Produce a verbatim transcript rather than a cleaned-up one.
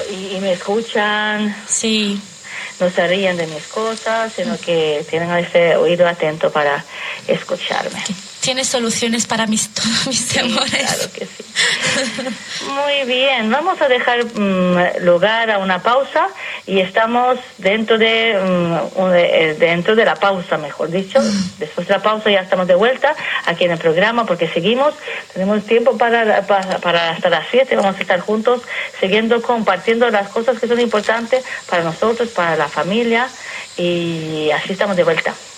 y, y me escuchan. Sí. No se ríen de mis cosas, sino que tienen ese oído atento para escucharme. Tienes soluciones para mis, todos mis sí, temores. Claro que sí. Muy bien, vamos a dejar um, lugar a una pausa y estamos dentro de, um, dentro de la pausa, mejor dicho. Después de la pausa ya estamos de vuelta aquí en el programa porque seguimos. Tenemos tiempo para, para, para hasta las siete. Vamos a estar juntos siguiendo compartiendo las cosas que son importantes para nosotros, para la familia, y así estamos de vuelta.